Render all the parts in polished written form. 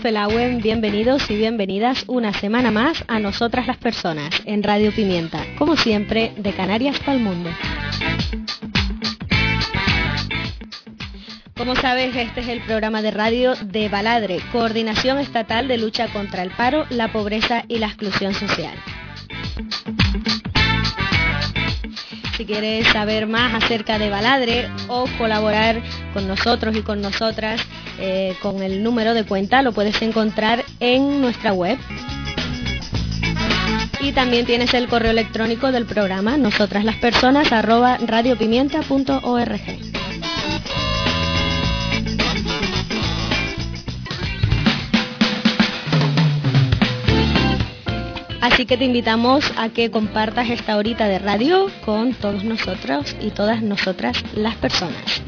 Ufelauen, bienvenidos y bienvenidas una semana más a Nosotras las Personas, en Radio Pimienta, como siempre, de Canarias para el mundo. Como sabes, este es el programa de radio de Baladre, Coordinación Estatal de Lucha contra el Paro, la Pobreza y la Exclusión Social. Si quieres saber más acerca de Baladre o colaborar con nosotros y con nosotras con el número de cuenta, lo puedes encontrar en nuestra web. Y también tienes el correo electrónico del programa, nosotraslaspersonas@radiopimienta.org. Así que te invitamos a que compartas esta horita de radio con todos nosotros y todas nosotras las personas.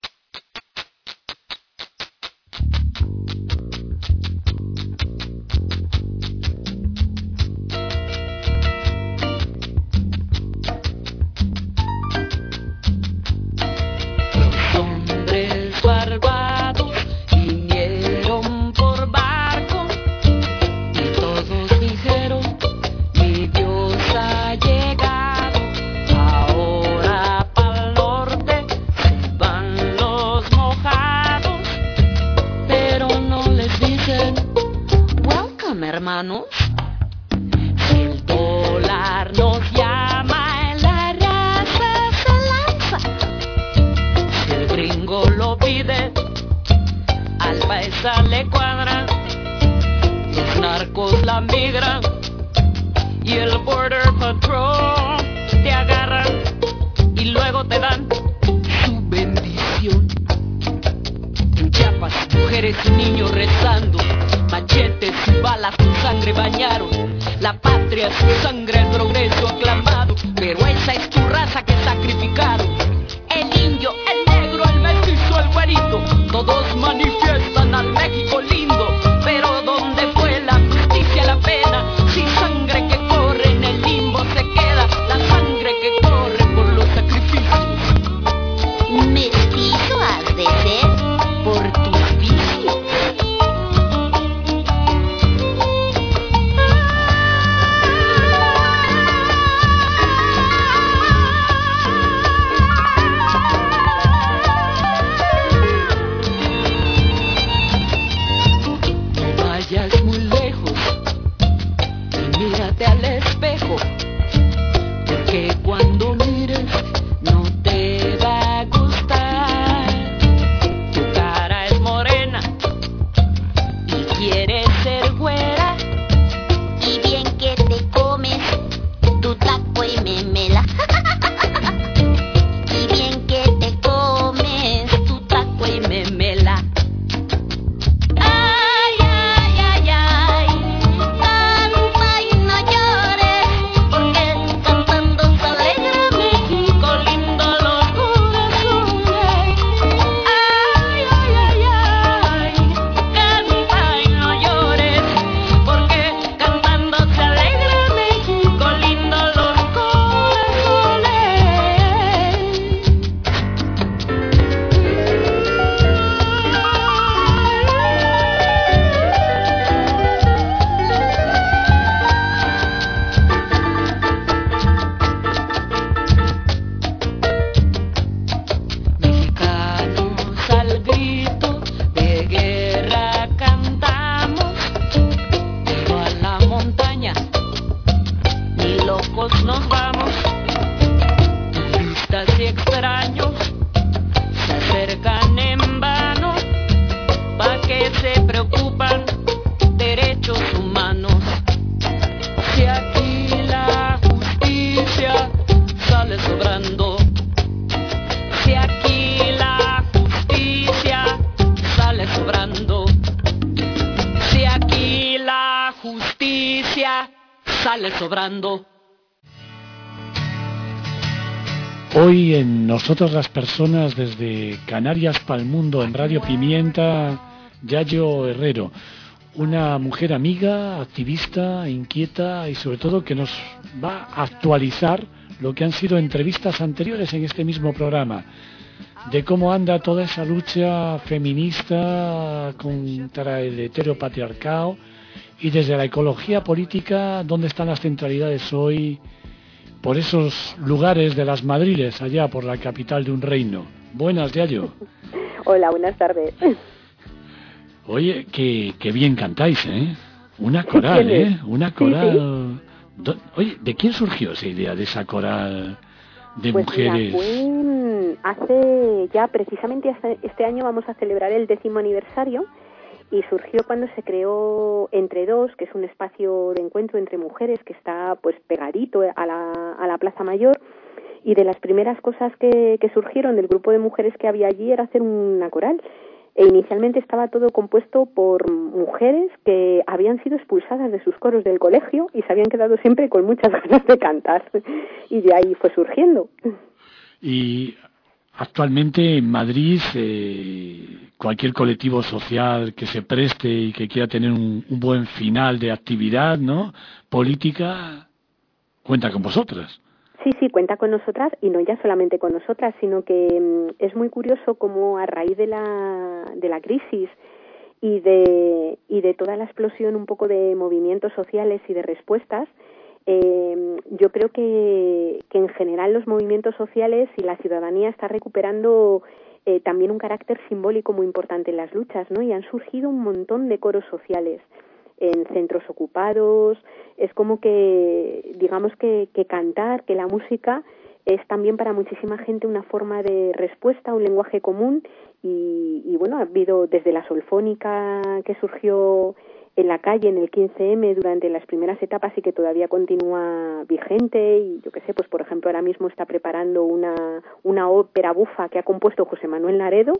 Hermanos, si el dólar nos llama, la raza se lanza. Si el gringo lo pide, al paisa le cuadra. Los narcos la migran y el Border Patrol te agarran y luego te dan su bendición. En Chiapas, mujeres y niños rezando, machetes y balas con sangre bañaron la patria, su sangre, el progreso aclamado. Pero esa es tu raza que sacrificaron. El indio, el negro, el mestizo, el güerito, todos manifiestan al México lindo. Pero ¿dónde fue la justicia, la pena? Si sangre que corre en el limbo se queda, la sangre que corre por los sacrificios. Mestizo has de ser por tus vicios. Al espejo, porque cuando mires no te va a gustar. Tu cara es morena y quieres ser güera, y bien que te comes tu taco y memela. Y bien que te comes tu taco y memela. Nos vamos, turistas y extraños se acercan en vano, pa' que se preocupan derechos humanos. Si aquí la justicia sale sobrando, si aquí la justicia sale sobrando, si aquí la justicia sale sobrando. Hoy en Nosotras las Personas, desde Canarias para el mundo, en Radio Pimienta, Yayo Herrero, una mujer amiga, activista, inquieta y sobre todo que nos va a actualizar lo que han sido entrevistas anteriores en este mismo programa, de cómo anda toda esa lucha feminista contra el heteropatriarcado y desde la ecología política, dónde están las centralidades hoy por esos lugares de las Madriles, allá por la capital de un reino. Buenas, Yayo. Hola, buenas tardes. Oye, que bien cantáis, ¿eh? Una coral, ¿eh? Una coral... Sí. Oye, ¿de quién surgió esa idea de esa coral de mujeres? Mira, hace ya precisamente este año vamos a celebrar el 10º aniversario y surgió cuando se creó Entre Dos, que es un espacio de encuentro entre mujeres que está pues pegadito a la Plaza Mayor, y de las primeras cosas que surgieron del grupo de mujeres que había allí era hacer una coral. E inicialmente estaba todo compuesto por mujeres que habían sido expulsadas de sus coros del colegio y se habían quedado siempre con muchas ganas de cantar, y de ahí fue surgiendo. Y actualmente en Madrid cualquier colectivo social que se preste y que quiera tener un buen final de actividad, ¿no?, política, cuenta con vosotras. Sí, cuenta con nosotras, y no ya solamente con nosotras, sino que es muy curioso cómo a raíz de la crisis y de toda la explosión un poco de movimientos sociales y de respuestas, yo creo que en general los movimientos sociales y la ciudadanía está recuperando también un carácter simbólico muy importante en las luchas, ¿no? Y han surgido un montón de coros sociales en centros ocupados. Es como que, digamos que cantar, que la música es también para muchísima gente una forma de respuesta, un lenguaje común, y bueno, ha habido desde la solfónica que surgió en la calle en el 15M durante las primeras etapas y que todavía continúa vigente, y yo qué sé, pues por ejemplo ahora mismo está preparando una ópera bufa que ha compuesto José Manuel Laredo,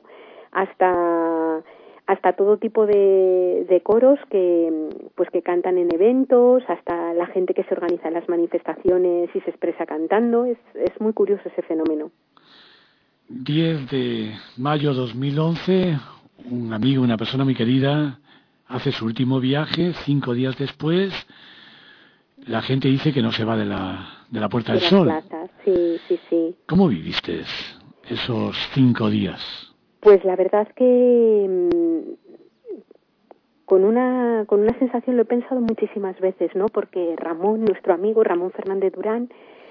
hasta todo tipo de coros que cantan en eventos, hasta la gente que se organiza en las manifestaciones y se expresa cantando. Es muy curioso ese fenómeno. 10 de mayo 2011, un amigo, una persona muy querida, hace su último viaje. 5 días después, la gente dice que no se va de la Puerta del Sol. Plazas. Sí. ¿Cómo viviste esos 5 días? Pues la verdad que con una sensación, lo he pensado muchísimas veces, ¿no? Porque Ramón, nuestro amigo Ramón Fernández Durán,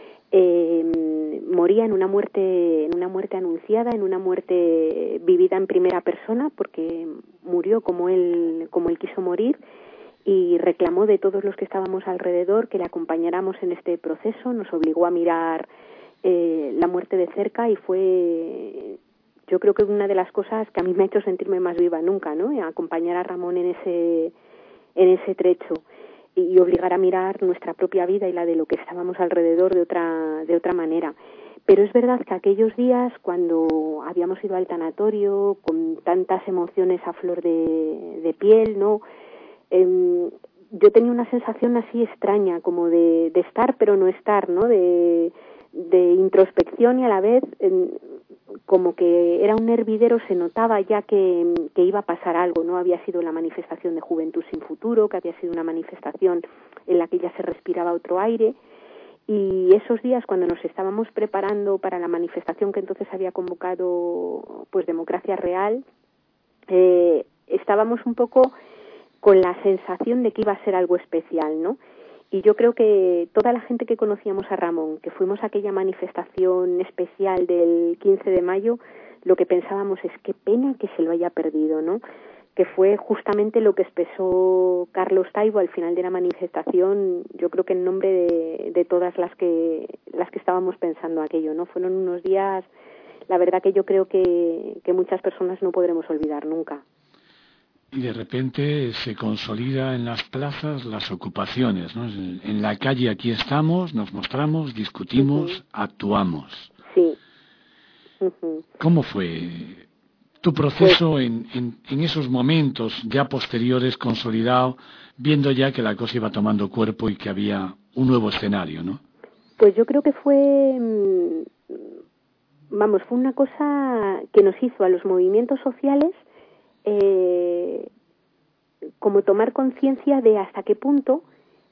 moría en una muerte anunciada, en una muerte vivida en primera persona, porque murió como él quiso morir, y reclamó de todos los que estábamos alrededor que le acompañáramos en este proceso. Nos obligó a mirar la muerte de cerca, y fue, yo creo que una de las cosas que a mí me ha hecho sentirme más viva nunca, ¿no? Acompañar a Ramón en ese trecho y obligar a mirar nuestra propia vida y la de lo que estábamos alrededor de otra manera. Pero es verdad que aquellos días, cuando habíamos ido al tanatorio con tantas emociones a flor de piel, ¿no? Yo tenía una sensación así extraña, como de estar pero no estar, ¿no? De introspección, y a la vez como que era un hervidero. Se notaba ya que iba a pasar algo, ¿no? Había sido la manifestación de Juventud Sin Futuro, que había sido una manifestación en la que ya se respiraba otro aire, y esos días, cuando nos estábamos preparando para la manifestación que entonces había convocado pues Democracia Real, estábamos un poco con la sensación de que iba a ser algo especial, ¿no? Y yo creo que toda la gente que conocíamos a Ramón, que fuimos a aquella manifestación especial del 15 de mayo, lo que pensábamos es qué pena que se lo haya perdido, ¿no? Que fue justamente lo que expresó Carlos Taibo al final de la manifestación, yo creo que en nombre de todas las que estábamos pensando aquello, ¿no? Fueron unos días, la verdad, que yo creo que muchas personas no podremos olvidar nunca. Y de repente se consolida en las plazas las ocupaciones, ¿no? En la calle aquí estamos, nos mostramos, discutimos, actuamos. Sí. ¿Cómo fue tu proceso en esos momentos ya posteriores, consolidado, viendo ya que la cosa iba tomando cuerpo y que había un nuevo escenario, ¿no? Pues yo creo que fue una cosa que nos hizo a los movimientos sociales como tomar conciencia de hasta qué punto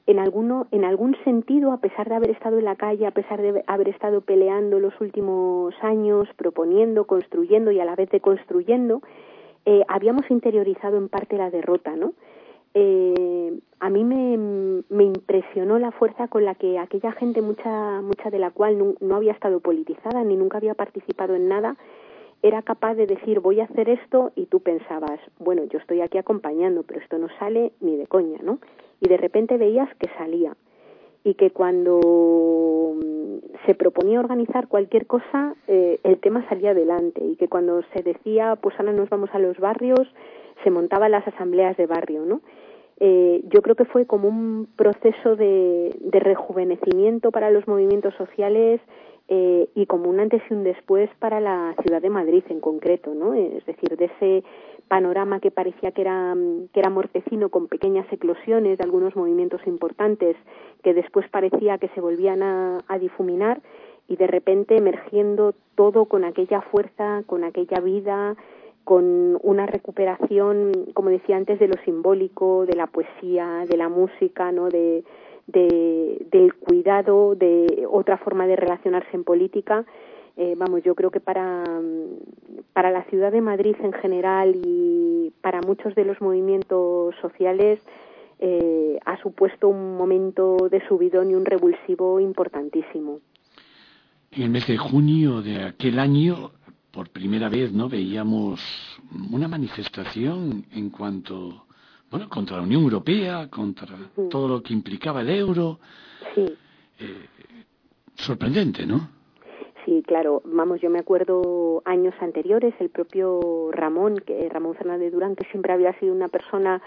en algún sentido, a pesar de haber estado en la calle, a pesar de haber estado peleando los últimos años, proponiendo, construyendo y a la vez deconstruyendo, habíamos interiorizado en parte la derrota, ¿no? A mí me impresionó la fuerza con la que aquella gente, mucha de la cual no había estado politizada ni nunca había participado en nada, era capaz de decir voy a hacer esto, y tú pensabas, bueno, yo estoy aquí acompañando, pero esto no sale ni de coña, ¿no? Y de repente veías que salía, y que cuando se proponía organizar cualquier cosa, el tema salía adelante, y que cuando se decía, pues ahora nos vamos a los barrios, se montaban las asambleas de barrio, ¿no? Yo creo que fue como un proceso de rejuvenecimiento para los movimientos sociales, y como un antes y un después para la ciudad de Madrid en concreto, ¿no? Es decir, de ese panorama que parecía que era mortecino, con pequeñas eclosiones de algunos movimientos importantes que después parecía que se volvían a difuminar, y de repente emergiendo todo con aquella fuerza, con aquella vida, con una recuperación, como decía antes, de lo simbólico, de la poesía, de la música, ¿no? Del cuidado, de otra forma de relacionarse en política. Yo creo que para la ciudad de Madrid en general y para muchos de los movimientos sociales ha supuesto un momento de subidón y un revulsivo importantísimo. En el mes de junio de aquel año, por primera vez, ¿no?, veíamos una manifestación en cuanto, contra la Unión Europea, contra todo lo que implicaba el euro. Sí. Sorprendente, ¿no? Sí, claro. Yo me acuerdo años anteriores, el propio Ramón Fernández Durán, que siempre había sido una persona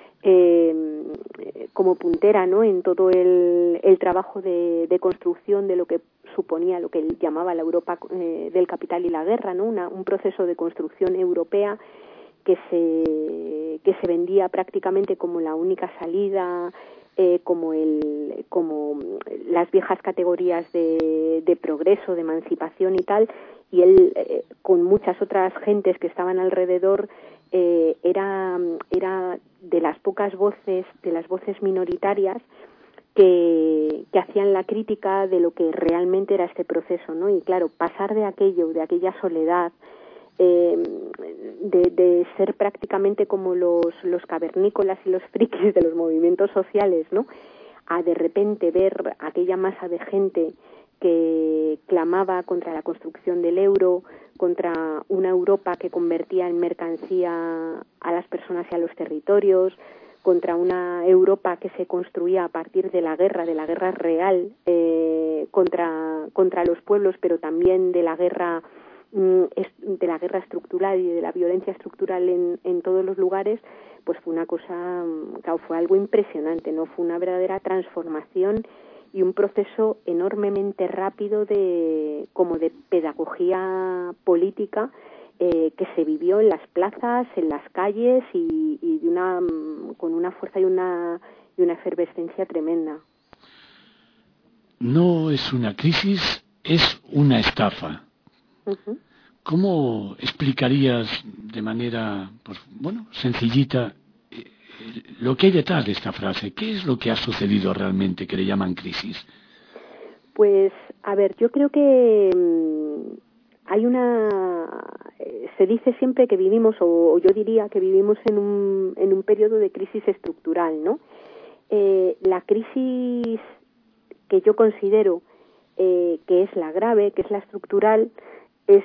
como puntera, ¿no?, en todo el trabajo de construcción de lo que suponía, lo que él llamaba la Europa del capital y la guerra, ¿no? Un proceso de construcción europea que se vendía prácticamente como la única salida, como las viejas categorías de progreso, de emancipación y tal, y él con muchas otras gentes que estaban alrededor era de las pocas voces, de las voces minoritarias que hacían la crítica de lo que realmente era este proceso, ¿no? Y claro, pasar de aquella soledad, de ser prácticamente como los cavernícolas y los frikis de los movimientos sociales, ¿no?, a de repente ver aquella masa de gente que clamaba contra la construcción del euro, contra una Europa que convertía en mercancía a las personas y a los territorios, contra una Europa que se construía a partir de la guerra real, contra los pueblos, pero también de la guerra estructural y de la violencia estructural en todos los lugares. Pues fue una cosa, fue algo impresionante, ¿no? Fue una verdadera transformación y un proceso enormemente rápido de pedagogía política que se vivió en las plazas, en las calles y con una fuerza y una efervescencia tremenda. No es una crisis, es una estafa. Uh-huh. ¿Cómo explicarías de manera, sencillita, lo que hay detrás de esta frase? ¿Qué es lo que ha sucedido realmente que le llaman crisis? Pues, yo creo que se dice siempre que vivimos, o yo diría que vivimos en un periodo de crisis estructural, ¿no? La crisis que yo considero que es la grave, que es la estructural, es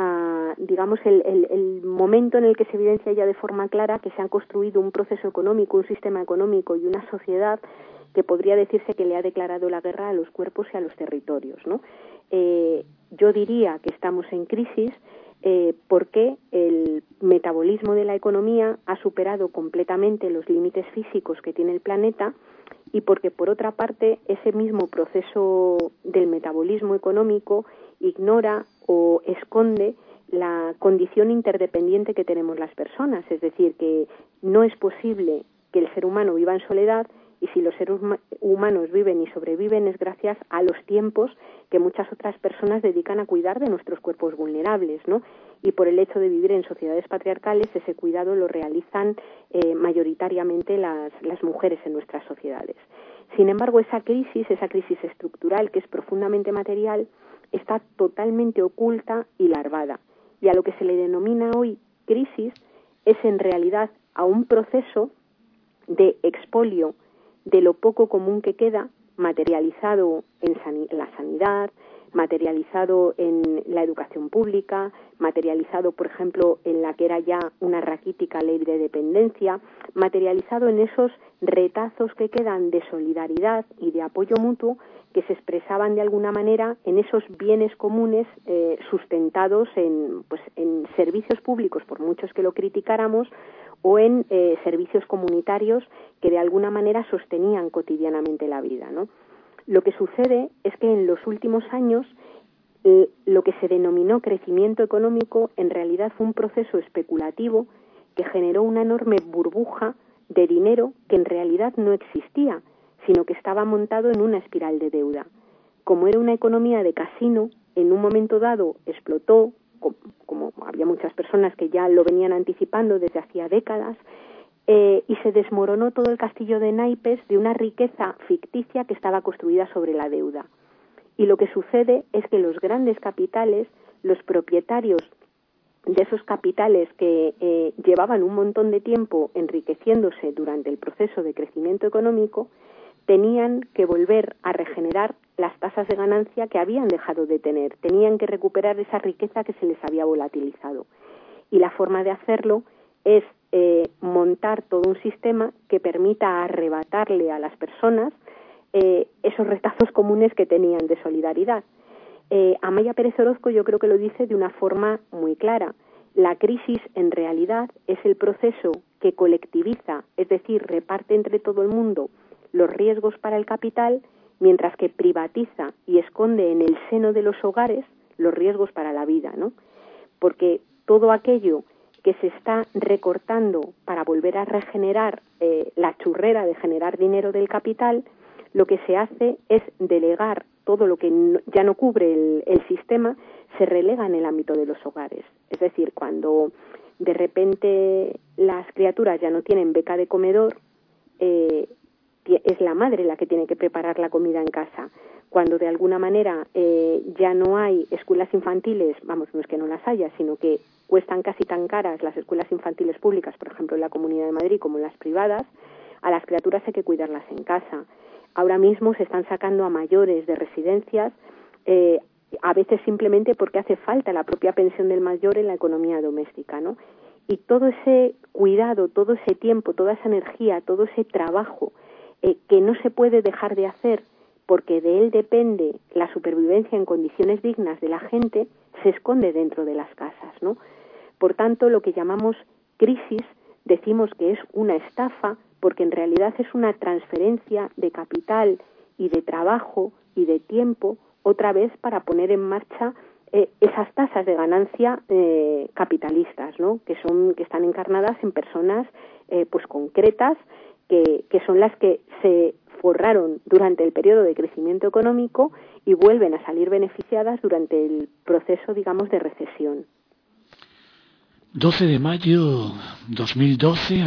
el momento en el que se evidencia ya de forma clara que se han construido un proceso económico, un sistema económico y una sociedad que podría decirse que le ha declarado la guerra a los cuerpos y a los territorios, ¿no? Yo diría que estamos en crisis porque el metabolismo de la economía ha superado completamente los límites físicos que tiene el planeta, y porque, por otra parte, ese mismo proceso del metabolismo económico ignora o esconde la condición interdependiente que tenemos las personas. Es decir, que no es posible que el ser humano viva en soledad, y si los seres humanos viven y sobreviven es gracias a los tiempos que muchas otras personas dedican a cuidar de nuestros cuerpos vulnerables, ¿no? Y por el hecho de vivir en sociedades patriarcales, ese cuidado lo realizan mayoritariamente las mujeres en nuestras sociedades. Sin embargo, esa crisis estructural, que es profundamente material, está totalmente oculta y larvada. Y a lo que se le denomina hoy crisis es en realidad a un proceso de expolio de lo poco común que queda, materializado en la sanidad, materializado en la educación pública, materializado, por ejemplo, en la que era ya una raquítica ley de dependencia, materializado en esos retazos que quedan de solidaridad y de apoyo mutuo que se expresaban de alguna manera en esos bienes comunes sustentados en servicios públicos, por muchos que lo criticáramos, o en servicios comunitarios que de alguna manera sostenían cotidianamente la vida, ¿no? Lo que sucede es que en los últimos años lo que se denominó crecimiento económico en realidad fue un proceso especulativo que generó una enorme burbuja de dinero que en realidad no existía, sino que estaba montado en una espiral de deuda. Como era una economía de casino, en un momento dado explotó, como había muchas personas que ya lo venían anticipando desde hacía décadas, y se desmoronó todo el castillo de naipes de una riqueza ficticia que estaba construida sobre la deuda. Y lo que sucede es que los grandes capitales, los propietarios de esos capitales que llevaban un montón de tiempo enriqueciéndose durante el proceso de crecimiento económico, tenían que volver a regenerar las tasas de ganancia que habían dejado de tener, tenían que recuperar esa riqueza que se les había volatilizado. Y la forma de hacerlo es montar todo un sistema que permita arrebatarle a las personas esos retazos comunes que tenían de solidaridad. Amaya Pérez Orozco yo creo que lo dice de una forma muy clara. La crisis en realidad es el proceso que colectiviza, es decir, reparte entre todo el mundo los riesgos para el capital, mientras que privatiza y esconde en el seno de los hogares los riesgos para la vida, ¿no? Porque todo aquello que se está recortando para volver a regenerar la churrera de generar dinero del capital, lo que se hace es delegar todo lo que ya no cubre el sistema, se relega en el ámbito de los hogares. Es decir, cuando de repente las criaturas ya no tienen beca de comedor, es la madre la que tiene que preparar la comida en casa. Cuando de alguna manera ya no hay escuelas infantiles, vamos, no es que no las haya, sino que cuestan casi tan caras las escuelas infantiles públicas, por ejemplo en la Comunidad de Madrid, como las privadas, a las criaturas hay que cuidarlas en casa. Ahora mismo se están sacando a mayores de residencias, a veces simplemente porque hace falta la propia pensión del mayor en la economía doméstica, ¿no? Y todo ese cuidado, todo ese tiempo, toda esa energía, todo ese trabajo que no se puede dejar de hacer porque de él depende la supervivencia en condiciones dignas de la gente, se esconde dentro de las casas, ¿no? Por tanto, lo que llamamos crisis, decimos que es una estafa porque en realidad es una transferencia de capital y de trabajo y de tiempo otra vez para poner en marcha esas tasas de ganancia capitalistas, ¿no? que están encarnadas en personas pues concretas que son las que se forraron durante el periodo de crecimiento económico y vuelven a salir beneficiadas durante el proceso, digamos, de recesión. 12 de mayo 2012,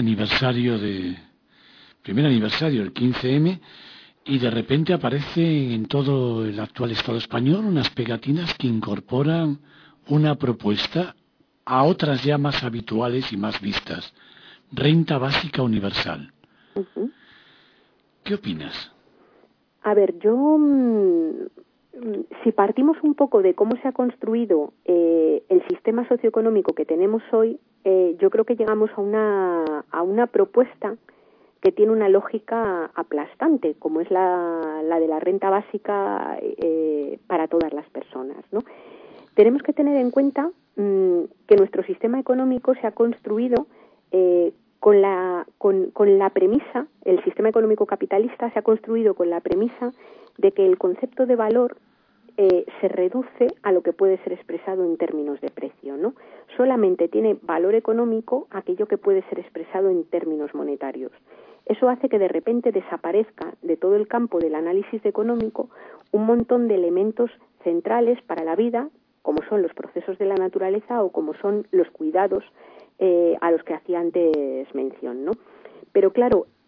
primer aniversario del 15M, y de repente aparece en todo el actual Estado español unas pegatinas que incorporan una propuesta a otras ya más habituales y más vistas: renta básica universal. Uh-huh. ¿Qué opinas? A ver, yo, si partimos un poco de cómo se ha construido el sistema socioeconómico que tenemos hoy, yo creo que llegamos a una propuesta que tiene una lógica aplastante, como es la de la renta básica para todas las personas, ¿no? Tenemos que tener en cuenta que nuestro sistema económico se ha construido con la premisa, el sistema económico capitalista se ha construido con la premisa de que el concepto de valor se reduce a lo que puede ser expresado en términos de precio, ¿no? Solamente tiene valor económico aquello que puede ser expresado en términos monetarios. Eso hace que de repente desaparezca de todo el campo del análisis económico un montón de elementos centrales para la vida, como son los procesos de la naturaleza o como son los cuidados a los que hacía antes mención, ¿no? Pero claro,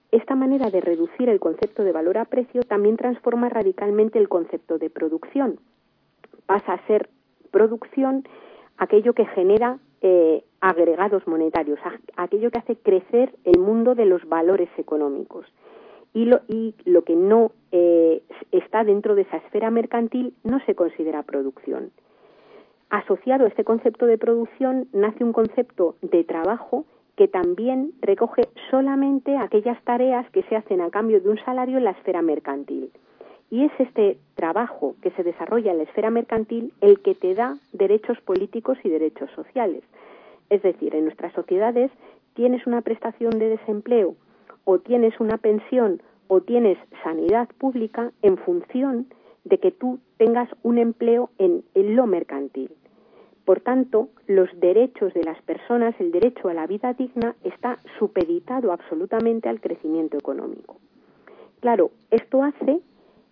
esta manera de reducir el concepto de valor a precio también transforma radicalmente el concepto de producción. Pasa a ser producción aquello que genera agregados monetarios, aquello que hace crecer el mundo de los valores económicos. Y lo que no está dentro de esa esfera mercantil no se considera producción. Asociado a este concepto de producción nace un concepto de trabajo que también recoge solamente aquellas tareas que se hacen a cambio de un salario en la esfera mercantil. Y es este trabajo que se desarrolla en la esfera mercantil el que te da derechos políticos y derechos sociales. Es decir, en nuestras sociedades tienes una prestación de desempleo o tienes una pensión o tienes sanidad pública en función de que tú tengas un empleo en lo mercantil. Por tanto, los derechos de las personas, el derecho a la vida digna, está supeditado absolutamente al crecimiento económico. Claro, esto hace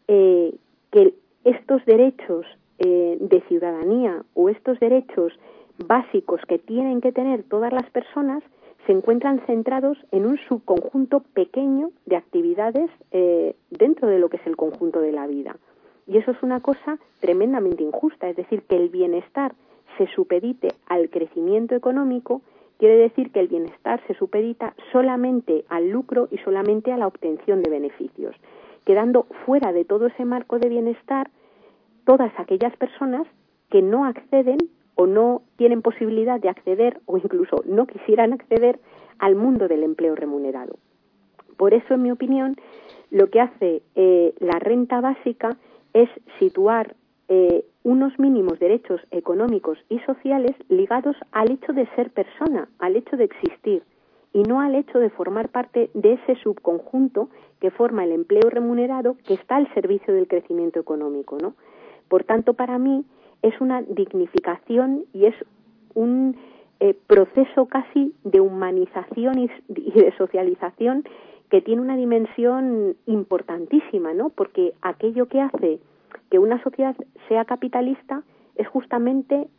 que estos derechos de ciudadanía o estos derechos básicos que tienen que tener todas las personas se encuentran centrados en un subconjunto pequeño de actividades dentro de lo que es el conjunto de la vida. Y eso es una cosa tremendamente injusta, es decir, que el bienestar se supedite al crecimiento económico, quiere decir que el bienestar se supedita solamente al lucro y solamente a la obtención de beneficios, quedando fuera de todo ese marco de bienestar todas aquellas personas que no acceden o no tienen posibilidad de acceder o incluso no quisieran acceder al mundo del empleo remunerado. Por eso, en mi opinión, lo que hace la renta básica es situar unos mínimos derechos económicos y sociales ligados al hecho de ser persona, al hecho de existir, y no al hecho de formar parte de ese subconjunto que forma el empleo remunerado que está al servicio del crecimiento económico, ¿no? Por tanto, para mí es una dignificación y es un proceso casi de humanización y de socialización que tiene una dimensión importantísima, ¿no? Porque aquello que hace que una sociedad sea capitalista es justamente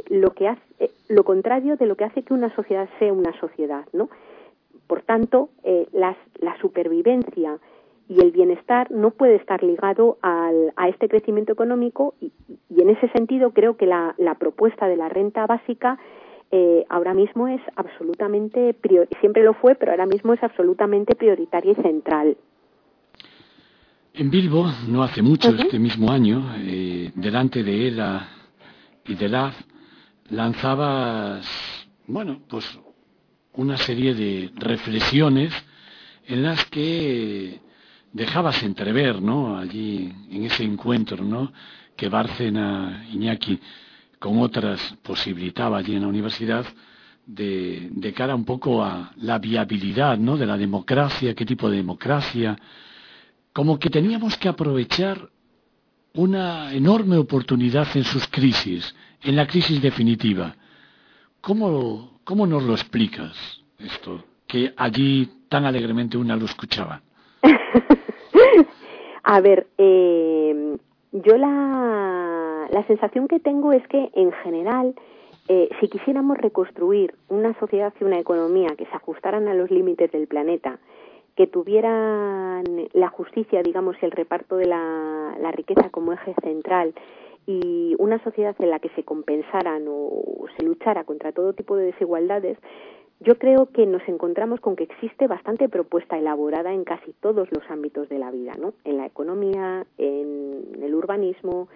lo contrario de lo que hace que una sociedad sea una sociedad, ¿no? Por tanto, la supervivencia y el bienestar no puede estar ligado a este crecimiento económico y en ese sentido creo que la propuesta de la renta básica ahora mismo es absolutamente, siempre lo fue, pero ahora mismo es absolutamente prioritaria y central. En Bilbo, no hace mucho, este mismo año, delante de ELA y de LAF, lanzabas, pues una serie de reflexiones en las que dejabas entrever, ¿no?, allí en ese encuentro, ¿no?, que Bárcena Iñaki con otras posibilitaba allí en la universidad de cara un poco a la viabilidad, ¿no?, de la democracia, qué tipo de democracia, como que teníamos que aprovechar una enorme oportunidad en sus crisis, en la crisis definitiva. ¿Cómo nos lo explicas esto, que allí tan alegremente una lo escuchaba? A ver, yo la sensación que tengo es que en general, si quisiéramos reconstruir una sociedad y una economía que se ajustaran a los límites del planeta, que tuvieran la justicia, digamos, y el reparto de la riqueza como eje central y una sociedad en la que se compensaran o se luchara contra todo tipo de desigualdades, yo creo que nos encontramos con que existe bastante propuesta elaborada en casi todos los ámbitos de la vida, ¿no? En la economía, en el urbanismo,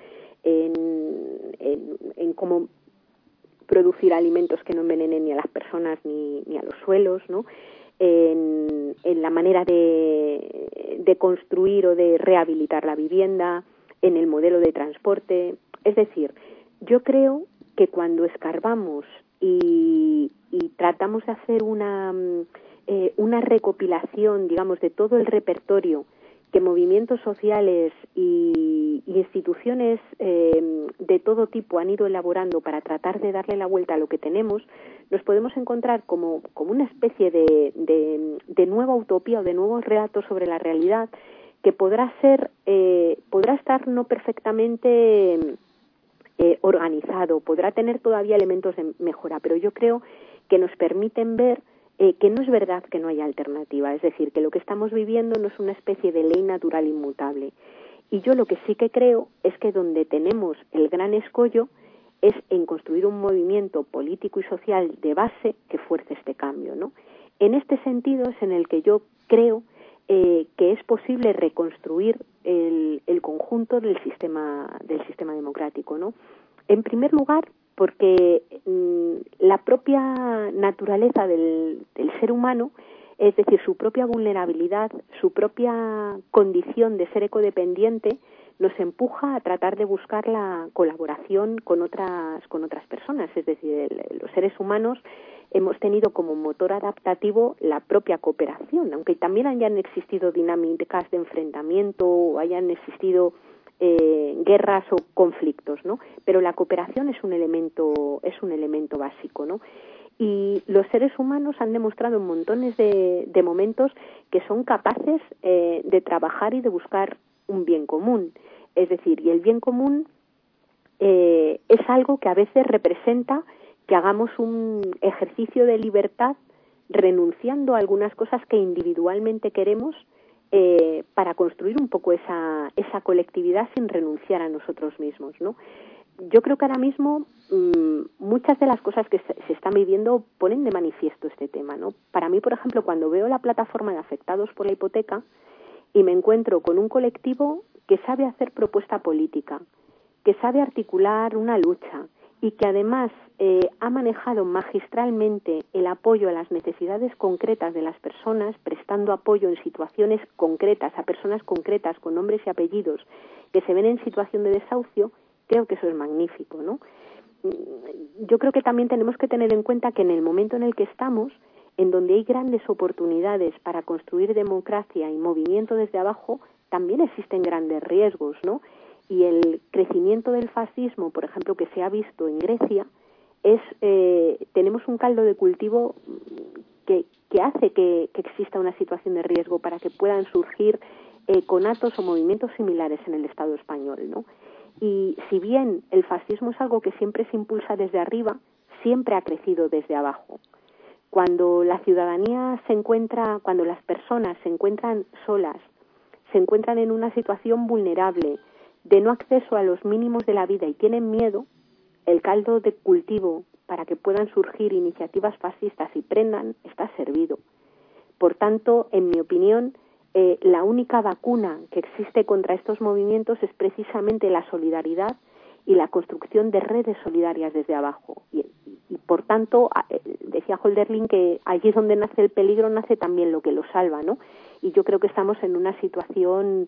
en cómo producir alimentos que no envenenen ni a las personas ni a los suelos, ¿no? En la manera de construir o de rehabilitar la vivienda, en el modelo de transporte. Es decir, yo creo que cuando escarbamos y tratamos de hacer una recopilación, digamos, de todo el repertorio que movimientos sociales y instituciones de todo tipo han ido elaborando para tratar de darle la vuelta a lo que tenemos, nos podemos encontrar como una especie de nueva utopía o de nuevos relatos sobre la realidad que podrá estar no perfectamente organizado, podrá tener todavía elementos de mejora, pero yo creo que nos permiten ver que no es verdad que no haya alternativa, es decir, que lo que estamos viviendo no es una especie de ley natural inmutable. Y yo lo que sí que creo es que donde tenemos el gran escollo es en construir un movimiento político y social de base que fuerce este cambio, ¿no? En este sentido es en el que yo creo que es posible reconstruir el conjunto del sistema democrático, ¿no? En primer lugar, porque la propia naturaleza del ser humano, es decir, su propia vulnerabilidad, su propia condición de ser ecodependiente, nos empuja a tratar de buscar la colaboración con otras personas. Es decir, los seres humanos hemos tenido como motor adaptativo la propia cooperación, aunque también hayan existido dinámicas de enfrentamiento o hayan existido guerras o conflictos, ¿no? Pero la cooperación es un elemento básico, ¿no? Y los seres humanos han demostrado en montones de momentos que son capaces de trabajar y de buscar un bien común. Es decir, y el bien común es algo que a veces representa que hagamos un ejercicio de libertad renunciando a algunas cosas que individualmente queremos para construir un poco esa colectividad sin renunciar a nosotros mismos, ¿no? Yo creo que ahora mismo muchas de las cosas que se están viviendo ponen de manifiesto este tema, ¿no? Para mí, por ejemplo, cuando veo la plataforma de afectados por la hipoteca y me encuentro con un colectivo que sabe hacer propuesta política, que sabe articular una lucha y que además ha manejado magistralmente el apoyo a las necesidades concretas de las personas, prestando apoyo en situaciones concretas, a personas concretas con nombres y apellidos que se ven en situación de desahucio, creo que eso es magnífico, ¿no? Yo creo que también tenemos que tener en cuenta que en el momento en el que estamos, en donde hay grandes oportunidades para construir democracia y movimiento desde abajo, también existen grandes riesgos, ¿no? Y el crecimiento del fascismo, por ejemplo, que se ha visto en Grecia, tenemos un caldo de cultivo que hace que exista una situación de riesgo para que puedan surgir conatos o movimientos similares en el Estado español, ¿no? Y si bien el fascismo es algo que siempre se impulsa desde arriba, siempre ha crecido desde abajo. Cuando la ciudadanía cuando las personas se encuentran solas, se encuentran en una situación vulnerable, de no acceso a los mínimos de la vida y tienen miedo, el caldo de cultivo para que puedan surgir iniciativas fascistas y prendan está servido. Por tanto, en mi opinión, la única vacuna que existe contra estos movimientos es precisamente la solidaridad y la construcción de redes solidarias desde abajo. Y por tanto, decía Hölderlin que allí donde nace el peligro nace también lo que lo salva, ¿no? Y yo creo que estamos en una situación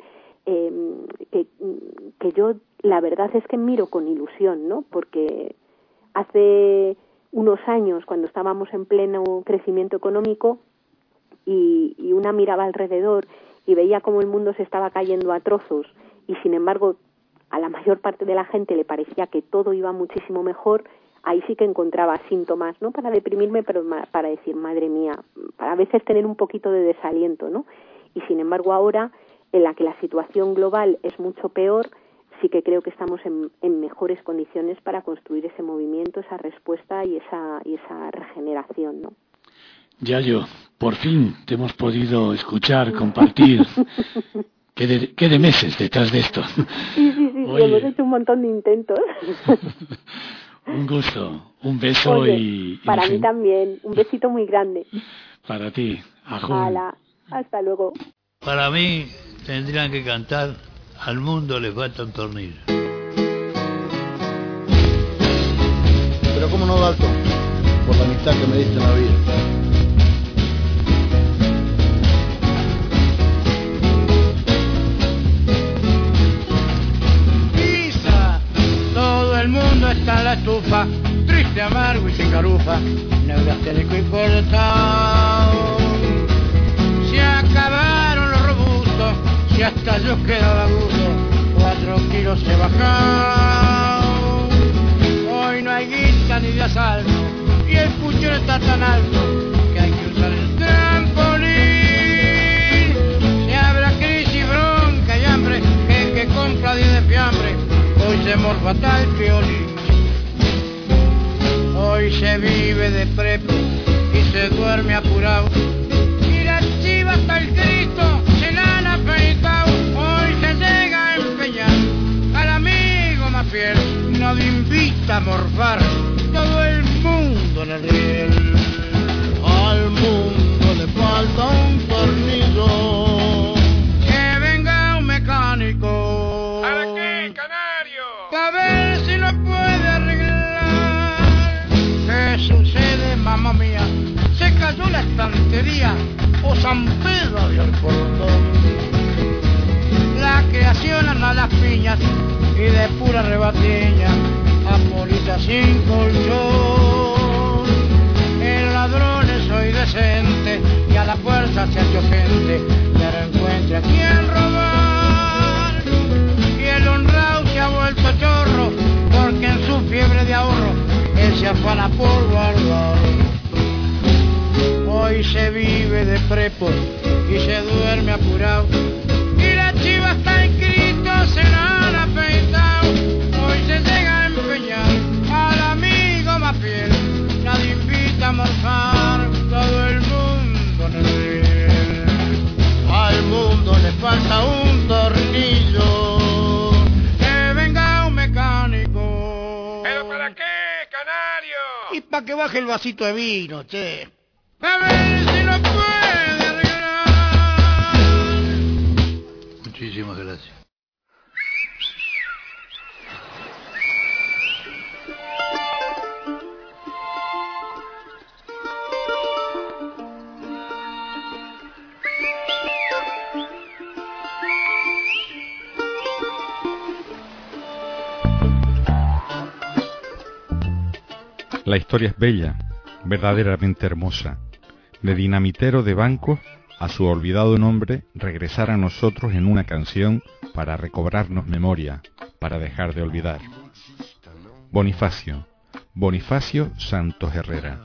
que yo la verdad es que miro con ilusión, ¿no? Porque hace unos años, cuando estábamos en pleno crecimiento económico y una miraba alrededor y veía cómo el mundo se estaba cayendo a trozos y sin embargo a la mayor parte de la gente le parecía que todo iba muchísimo mejor, ahí sí que encontraba síntomas, no para deprimirme, pero para decir, madre mía, para a veces tener un poquito de desaliento, ¿no? Y sin embargo ahora, en la que la situación global es mucho peor, sí que creo que estamos en mejores condiciones para construir ese movimiento, esa respuesta y esa regeneración, ¿no? Yayo, por fin te hemos podido escuchar, compartir. ¿Qué de meses detrás de esto? Sí, Oye, hemos hecho un montón de intentos. Un gusto, un beso. Oye, y para mí también, un besito muy grande. Para ti, Hala, hasta luego. Para mí tendrían que cantar Al mundo le falta un tornillo. Pero cómo no, Dalton, por la amistad que me diste en la vida. El mundo está en la estufa, triste, amargo y sin carufa, neurasténico y cortado. Se acabaron los robustos, si hasta yo quedaba a gusto, 4 kilos he bajado. Hoy no hay guita ni de asalto, y el puchero está tan alto, que hay que usar el trampolín. Se habrá crisis, bronca y hambre, que compra 10 de fiambre. Hoy se morfata el violín, hoy se vive de prepo y se duerme apurado. Y la chiva hasta el Cristo se la han afeitado. Hoy se llega a empeñar al amigo más fiel. Nadie invita a morfar todo el mundo en el riel. Al mundo le falta un tornillo. Que venga un mecánico. ¿Para qué, canario? Pa' ver si lo puede arreglar. ¿Qué sucede, mamá mía? ¿Se cayó la estantería o San Pedro abrió el portón? La creación anda a las piñas y de pura rebatiña a polilla sin colchón. El ladrón soy decente y a la fuerza se ha hecho gente, pero encuentra a quien robar. Y el honrado se ha vuelto chorro porque en su fiebre de ahorro él se afana por guardar. Hoy se vive de prepo y se duerme apurado. Y la chiva está inscrito, se la han afeitado. Hoy se llega a empeñar al amigo más fiel. Nadie invita a morfar todo el mundo en el riel. Al mundo le falta un tornillo. Que venga un mecánico. ¿Pero para qué, canario? Y para que baje el vasito de vino, che. A ver si lo puede arreglar. Muchísimas gracias. La historia es bella, verdaderamente hermosa. De dinamitero de bancos a su olvidado nombre, regresar a nosotros en una canción para recobrarnos memoria, para dejar de olvidar. Bonifacio, Bonifacio Santos Herrera.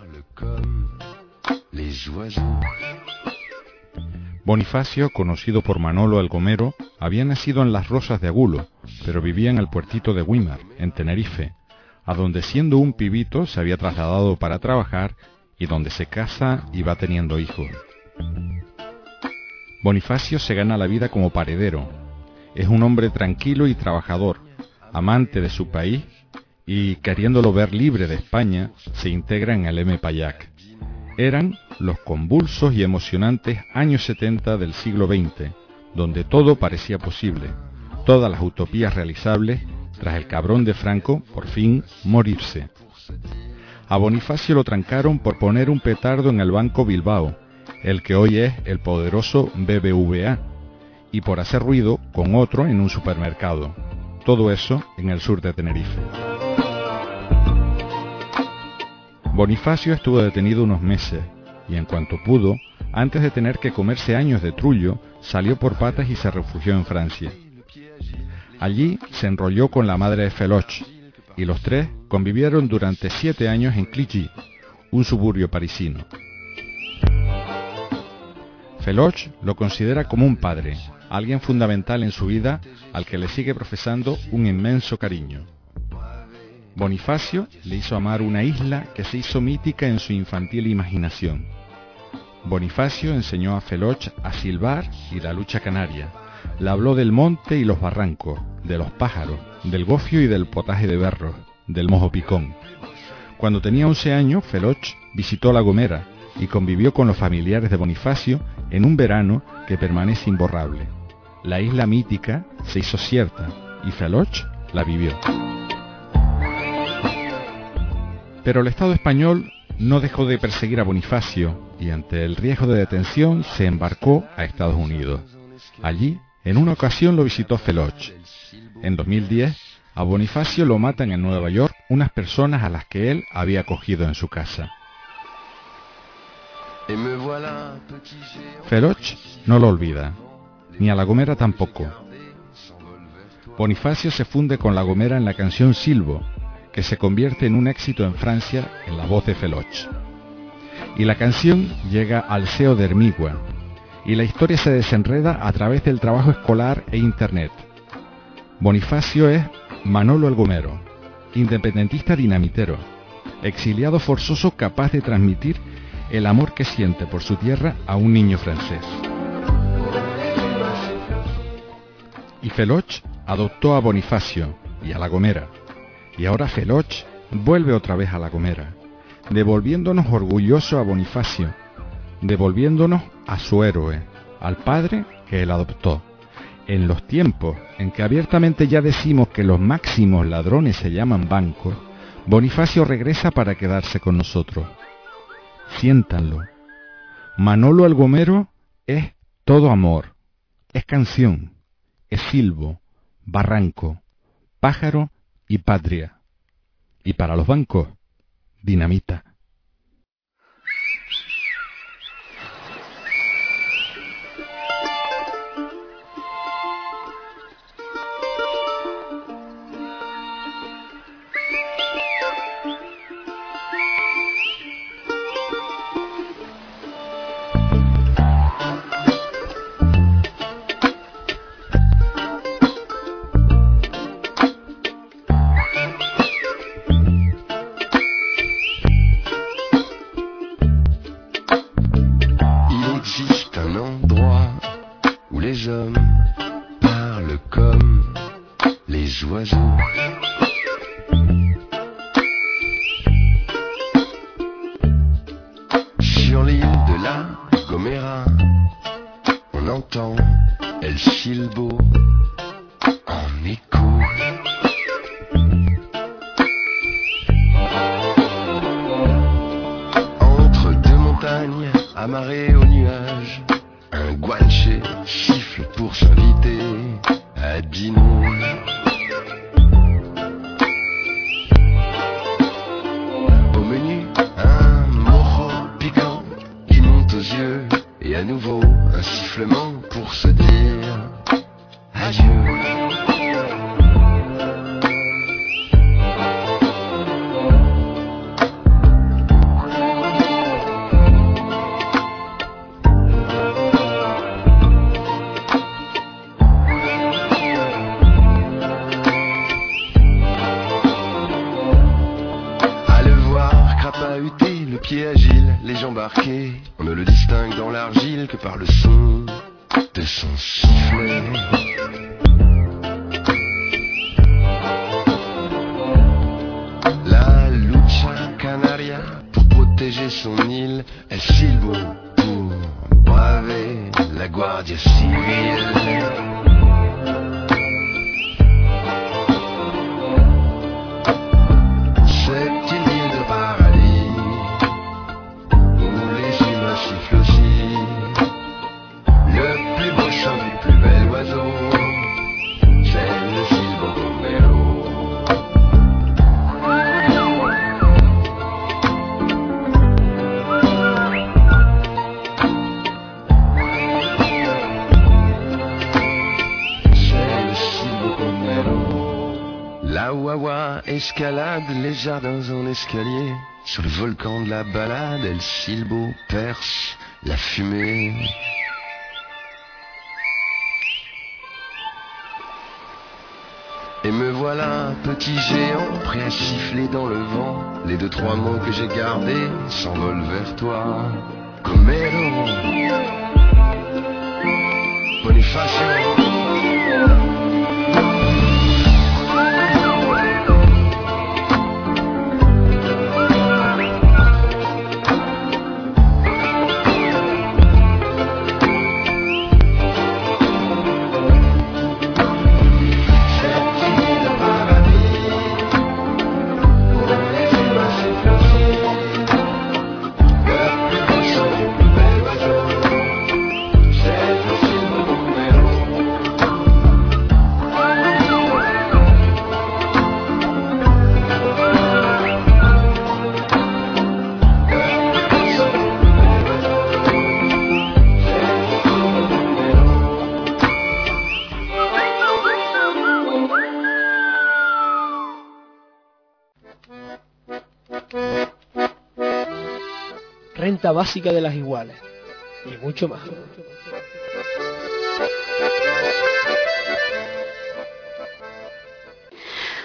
Bonifacio, conocido por Manolo el Gomero, había nacido en Las Rosas de Agulo, pero vivía en el puertito de Güímar, en Tenerife, a donde siendo un pibito se había trasladado para trabajar y donde se casa y va teniendo hijos. Bonifacio se gana la vida como paredero. Es un hombre tranquilo y trabajador, amante de su país y, queriéndolo ver libre de España, se integra en el M-Payac. Eran los convulsos y emocionantes años 70 del siglo XX, donde todo parecía posible, todas las utopías realizables, tras el cabrón de Franco, por fin, morirse. A Bonifacio lo trancaron por poner un petardo en el Banco Bilbao, el que hoy es el poderoso BBVA, y por hacer ruido con otro en un supermercado. Todo eso en el sur de Tenerife. Bonifacio estuvo detenido unos meses, y en cuanto pudo, antes de tener que comerse años de trullo, salió por patas y se refugió en Francia. Allí se enrolló con la madre de Feloch, y los tres convivieron durante 7 años en Clichy, un suburbio parisino. Feloch lo considera como un padre, alguien fundamental en su vida al que le sigue profesando un inmenso cariño. Bonifacio le hizo amar una isla que se hizo mítica en su infantil imaginación. Bonifacio enseñó a Feloch a silbar y la lucha canaria. Le habló del monte y los barrancos, de los pájaros, del gofio y del potaje de berros, del mojo picón. Cuando tenía 11 años, Feloch visitó La Gomera y convivió con los familiares de Bonifacio en un verano que permanece imborrable. La isla mítica se hizo cierta y Feloch la vivió. Pero el Estado español no dejó de perseguir a Bonifacio y ante el riesgo de detención se embarcó a Estados Unidos. Allí, en una ocasión lo visitó Feloch. En 2010, a Bonifacio lo matan en Nueva York unas personas a las que él había acogido en su casa. Feloch no lo olvida, ni a La Gomera tampoco. Bonifacio se funde con La Gomera en la canción Silbo, que se convierte en un éxito en Francia en la voz de Feloch. Y la canción llega al CEO de Hermigua, y la historia se desenreda a través del trabajo escolar e internet. Bonifacio es Manolo el Gomero, independentista dinamitero, exiliado forzoso capaz de transmitir el amor que siente por su tierra a un niño francés. Y Feloch adoptó a Bonifacio y a La Gomera, y ahora Feloch vuelve otra vez a La Gomera, devolviéndonos orgulloso a Bonifacio, devolviéndonos a su héroe, al padre que él adoptó. En los tiempos en que abiertamente ya decimos que los máximos ladrones se llaman bancos, Bonifacio regresa para quedarse con nosotros. Siéntanlo. Manolo el Gomero es todo amor, es canción, es silbo, barranco, pájaro y patria. Y para los bancos, dinamita. Sur l'île de la Gomera, on entend El Silbo en écho. Entre deux montagnes amarrées aux nuages, un guanche siffle pour s'inviter à dîner. Au menu, un mojo piquant qui monte aux yeux, et à nouveau un sifflement pour se dire adieu. Le pied agile, les jambes arquées, on ne le distingue dans l'argile que par le son de son sifflet. La lucha canaria pour protéger son île, El Silbo pour braver la Guardia Civile. La Wawa escalade les jardins en escalier. Sur le volcan de la balade, El Silbo perce la fumée. Et me voilà, petit géant, prêt à siffler dans le vent. Les 2-3 mots que j'ai gardés s'envolent vers toi. Gomero, Bonifacio. Renta básica de las iguales y mucho más.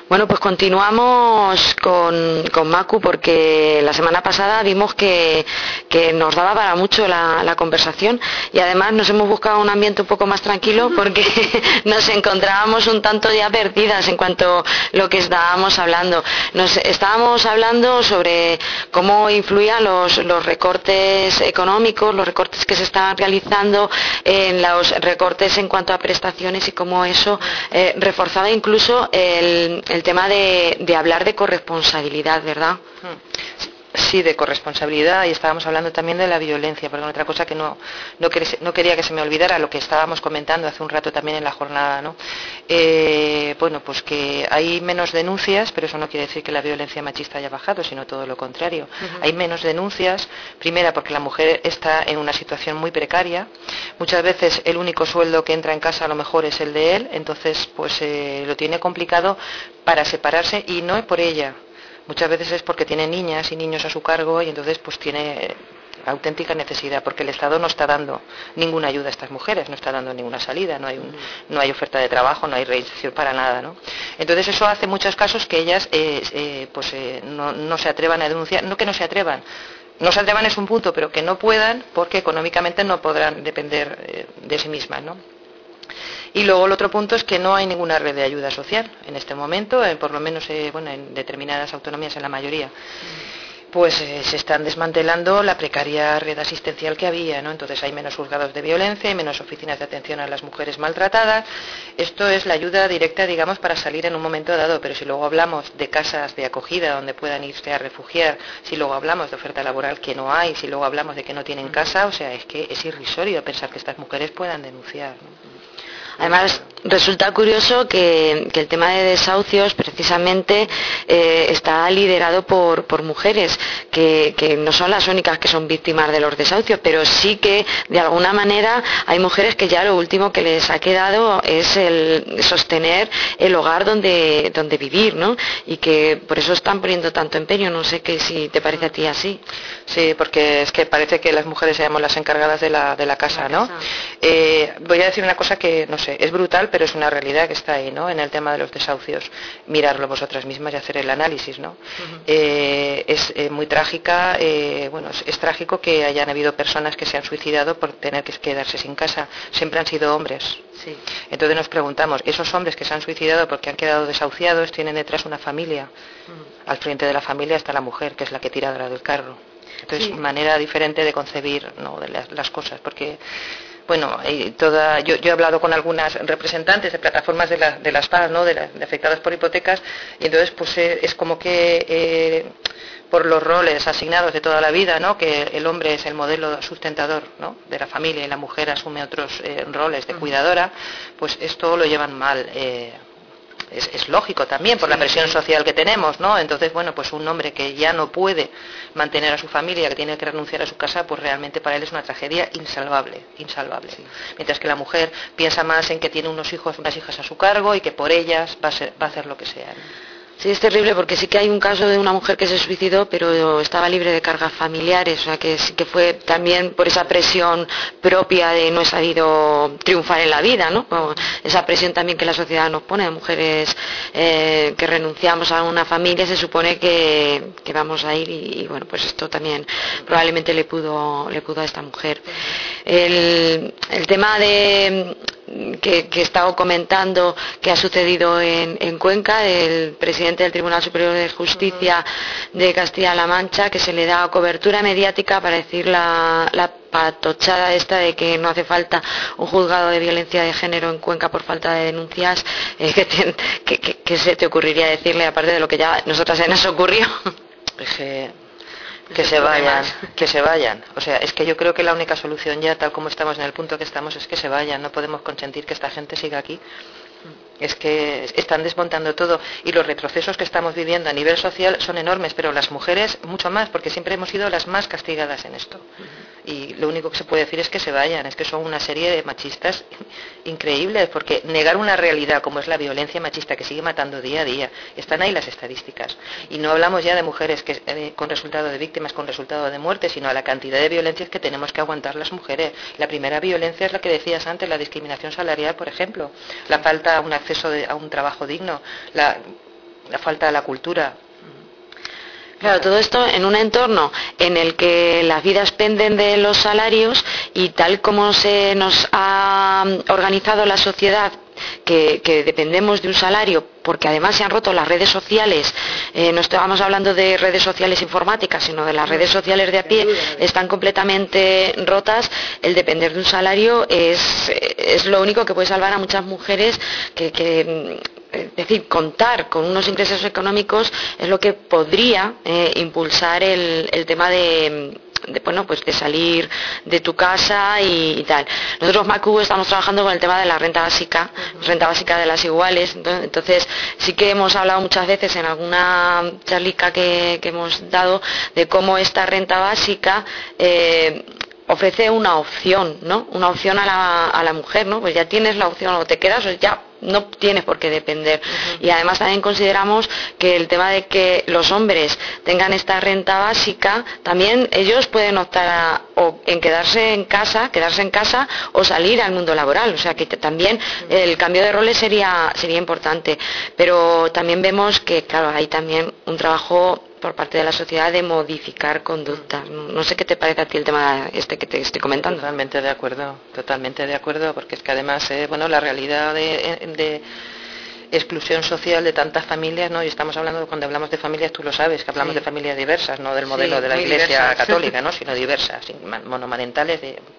Bueno, pues continuamos con Macu, porque la semana pasada vimos que nos daba para mucho la conversación, y además nos hemos buscado un ambiente un poco más tranquilo porque nos encontrábamos un tanto ya perdidas en cuanto a lo que estábamos hablando. Nos estábamos hablando sobre cómo influían los recortes económicos, los recortes que se estaban realizando, en los recortes en cuanto a prestaciones, y cómo eso reforzaba incluso el tema de hablar de corresponsabilidad, ¿verdad? Sí, de corresponsabilidad, y estábamos hablando también de la violencia, porque otra cosa que no quería que se me olvidara, lo que estábamos comentando hace un rato también en la jornada, ¿no? Bueno, pues que hay menos denuncias, pero eso no quiere decir que la violencia machista haya bajado, sino todo lo contrario. Hay menos denuncias, primera porque la mujer está en una situación muy precaria, muchas veces el único sueldo que entra en casa a lo mejor es el de él, entonces pues lo tiene complicado para separarse, y no es por ella. Muchas veces es porque tiene niñas y niños a su cargo, y entonces pues tiene auténtica necesidad, porque el Estado no está dando ninguna ayuda a estas mujeres, no está dando ninguna salida, no hay oferta de trabajo, no hay reinserción para nada, ¿no? Entonces eso hace en muchos casos que ellas no se atrevan a denunciar, no que no se atrevan es un punto, pero que no puedan porque económicamente no podrán depender de sí mismas, ¿no? Y luego el otro punto es que no hay ninguna red de ayuda social en este momento, por lo menos en determinadas autonomías, en la mayoría. Pues se están desmantelando la precaria red asistencial que había, ¿no? Entonces hay menos juzgados de violencia, hay menos oficinas de atención a las mujeres maltratadas. Esto es la ayuda directa, digamos, para salir en un momento dado, pero si luego hablamos de casas de acogida donde puedan irse a refugiar, si luego hablamos de oferta laboral que no hay, si luego hablamos de que no tienen casa, o sea, es que es irrisorio pensar que estas mujeres puedan denunciar, ¿no? Además, resulta curioso que el tema de desahucios precisamente está liderado por mujeres, que no son las únicas que son víctimas de los desahucios, pero sí que de alguna manera hay mujeres que ya lo último que les ha quedado es el sostener el hogar donde vivir, ¿no? Y que por eso están poniendo tanto empeño. No sé si te parece a ti así. Sí, porque es que parece que las mujeres seamos las encargadas de la casa, ¿no? Voy a decir una cosa que no sé, es brutal, pero es una realidad que está ahí, ¿no? En el tema de los desahucios, mirarlo vosotras mismas y hacer el análisis, ¿no? Es muy trágica, es trágico que hayan habido personas que se han suicidado por tener que quedarse sin casa. Siempre han sido hombres. Sí. Entonces nos preguntamos, ¿esos hombres que se han suicidado porque han quedado desahuciados tienen detrás una familia? Al frente de la familia está la mujer, que es la que tira del carro. Entonces, manera diferente de concebir, ¿no?, de las cosas, porque bueno, yo he hablado con algunas representantes de plataformas de las PAS, ¿no?, de afectadas por hipotecas, y entonces pues es como que por los roles asignados de toda la vida, ¿no?, que el hombre es el modelo sustentador, ¿no?, de la familia, y la mujer asume otros roles de cuidadora, pues esto lo llevan mal. Es lógico también por la presión social que tenemos, ¿no? Entonces, bueno, pues un hombre que ya no puede mantener a su familia, que tiene que renunciar a su casa, pues realmente para él es una tragedia insalvable. Mientras que la mujer piensa más en que tiene unos hijos, unas hijas a su cargo, y que por ellas va a hacer lo que sea, ¿no? Sí, es terrible, porque sí que hay un caso de una mujer que se suicidó, pero estaba libre de cargas familiares, o sea que sí que fue también por esa presión propia de no he sabido triunfar en la vida, ¿no? O esa presión también que la sociedad nos pone, de mujeres que renunciamos a una familia, se supone que vamos a ir, y bueno, pues esto también probablemente le pudo a esta mujer. El tema de que he estado comentando que ha sucedido en Cuenca, el presidente del Tribunal Superior de Justicia de Castilla-La Mancha, que se le da cobertura mediática para decir la patochada esta de que no hace falta un juzgado de violencia de género en Cuenca por falta de denuncias. ¿Qué se te ocurriría decirle, aparte de lo que ya nosotras se nos ocurrió? Que se vayan. O sea, es que yo creo que la única solución ya, tal como estamos en el punto que estamos, es que se vayan. No podemos consentir que esta gente siga aquí. Es que están desmontando todo, y los retrocesos que estamos viviendo a nivel social son enormes, pero las mujeres mucho más, porque siempre hemos sido las más castigadas en esto. Y lo único que se puede decir es que se vayan. Es que son una serie de machistas increíbles, porque negar una realidad como es la violencia machista, que sigue matando día a día, están ahí las estadísticas, y no hablamos ya de mujeres que con resultado de víctimas, con resultado de muerte, sino a la cantidad de violencias que tenemos que aguantar las mujeres. La primera violencia es la que decías antes, la discriminación salarial, por ejemplo, la falta a un acceso a un trabajo digno, la falta de la cultura. Claro, todo esto en un entorno en el que las vidas penden de los salarios y tal como se nos ha organizado la sociedad, que dependemos de un salario, porque además se han roto las redes sociales, no estábamos hablando de redes sociales informáticas, sino de las redes sociales de a pie, están completamente rotas. El depender de un salario es lo único que puede salvar a muchas mujeres es decir, contar con unos ingresos económicos es lo que podría impulsar el tema de salir de tu casa y tal. Nosotros, Macu, estamos trabajando con el tema de la renta básica de las iguales, entonces sí que hemos hablado muchas veces en alguna charlica que hemos dado de cómo esta renta básica ofrece una opción, ¿no? Una opción a la mujer, ¿no? Pues ya tienes la opción, o te quedas o ya no tienes por qué depender. Y además también consideramos que el tema de que los hombres tengan esta renta básica, también ellos pueden optar en quedarse en casa o salir al mundo laboral. O sea que también el cambio de roles sería importante. Pero también vemos que, claro, hay también un trabajo por parte de la sociedad de modificar conductas. No sé qué te parece a ti el tema que te estoy comentando. Totalmente de acuerdo, porque es que además, la realidad de exclusión social de tantas familias, ¿no? Y estamos hablando, cuando hablamos de familias, tú lo sabes, que hablamos de familias diversas, no del modelo de la Iglesia diversas. Católica, ¿no? Sino diversas, monomarentales,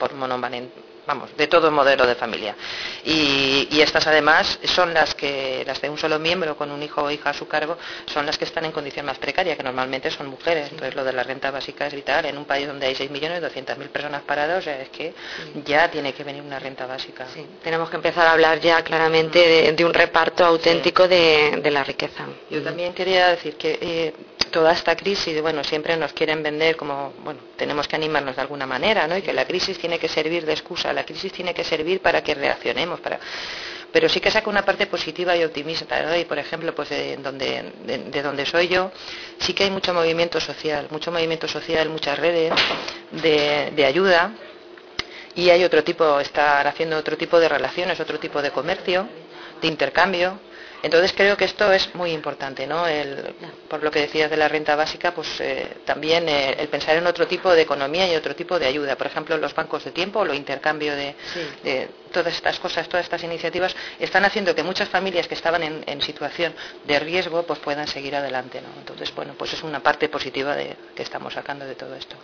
de todo modelo de familia. Y estas además son las de un solo miembro con un hijo o hija a su cargo, son las que están en condición más precaria, que normalmente son mujeres. Entonces lo de la renta básica es vital. En un país donde hay 6.200.000 personas paradas, o sea, es que ya tiene que venir una renta básica. Sí, tenemos que empezar a hablar ya claramente de un reparto auténtico de la riqueza. Yo también quería decir que toda esta crisis, siempre nos quieren vender como, tenemos que animarnos de alguna manera, ¿no? Y que la crisis tiene que servir de excusa, la crisis tiene que servir para que reaccionemos, pero sí que saca una parte positiva y optimista, ¿no? Y por ejemplo, pues de donde soy yo, sí que hay mucho movimiento social, muchas redes de ayuda, y hay están haciendo otro tipo de relaciones, otro tipo de comercio, de intercambio. Entonces creo que esto es muy importante, ¿no? Por lo que decías de la renta básica, pues también el pensar en otro tipo de economía y otro tipo de ayuda. Por ejemplo, los bancos de tiempo, o intercambio de todas estas cosas, todas estas iniciativas, están haciendo que muchas familias que estaban en situación de riesgo pues puedan seguir adelante, ¿no? Entonces, pues es una parte positiva que estamos sacando de todo esto.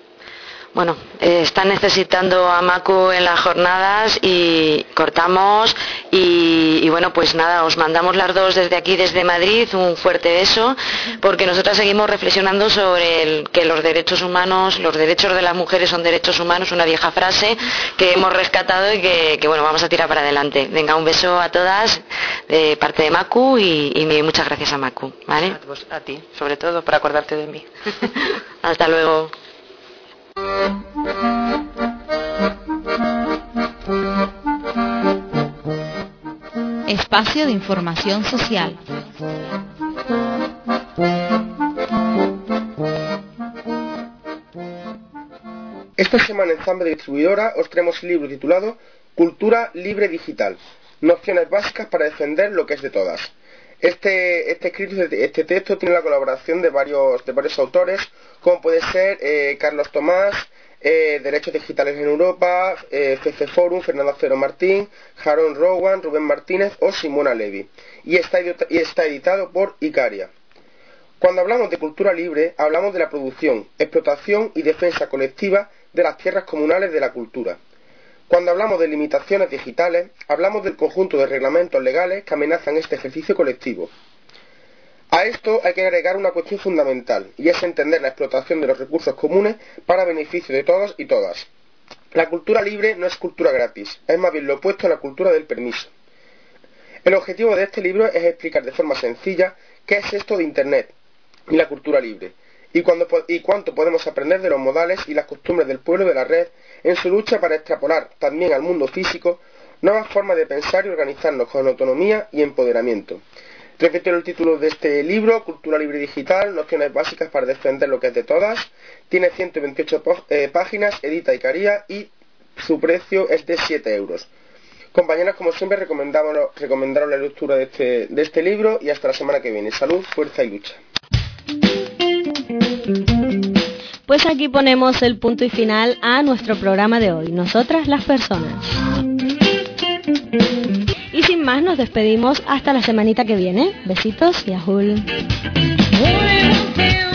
Están necesitando a Macu en las jornadas y cortamos y pues nada, os mandamos las dos desde aquí, desde Madrid, un fuerte beso, porque nosotras seguimos reflexionando sobre que los derechos humanos, los derechos de las mujeres son derechos humanos, una vieja frase que hemos rescatado y que vamos a tirar para adelante. Venga, un beso a todas de parte de Macu y muchas gracias a Macu, ¿vale? A ti, sobre todo, por acordarte de mí. Hasta luego. Espacio de información social. Esta semana en Zambe Distribuidora os traemos el libro titulado Cultura Libre Digital, nociones básicas para defender lo que es de todas. Este texto tiene la colaboración de varios autores, como puede ser Carlos Tomás, Derechos Digitales en Europa, CC Forum, Fernando Acero Martín, Jaron Rowan, Rubén Martínez o Simona Levi, y está editado por Icaria. Cuando hablamos de cultura libre, hablamos de la producción, explotación y defensa colectiva de las tierras comunales de la cultura. Cuando hablamos de limitaciones digitales, hablamos del conjunto de reglamentos legales que amenazan este ejercicio colectivo. A esto hay que agregar una cuestión fundamental, y es entender la explotación de los recursos comunes para beneficio de todos y todas. La cultura libre no es cultura gratis, es más bien lo opuesto a la cultura del permiso. El objetivo de este libro es explicar de forma sencilla qué es esto de Internet y la cultura libre, y cuánto podemos aprender de los modales y las costumbres del pueblo de la red en su lucha para extrapolar también al mundo físico nuevas formas de pensar y organizarnos con autonomía y empoderamiento. Repito el título de este libro, Cultura Libre Digital, nociones básicas para defender lo que es de todas. Tiene 128 páginas, edita Icaria y su precio es de 7 euros. Compañeros, como siempre, recomendaros la lectura de este libro y hasta la semana que viene. Salud, fuerza y lucha. Pues aquí ponemos el punto y final a nuestro programa de hoy, Nosotras las Personas. Y sin más nos despedimos hasta la semanita que viene. Besitos y ajul.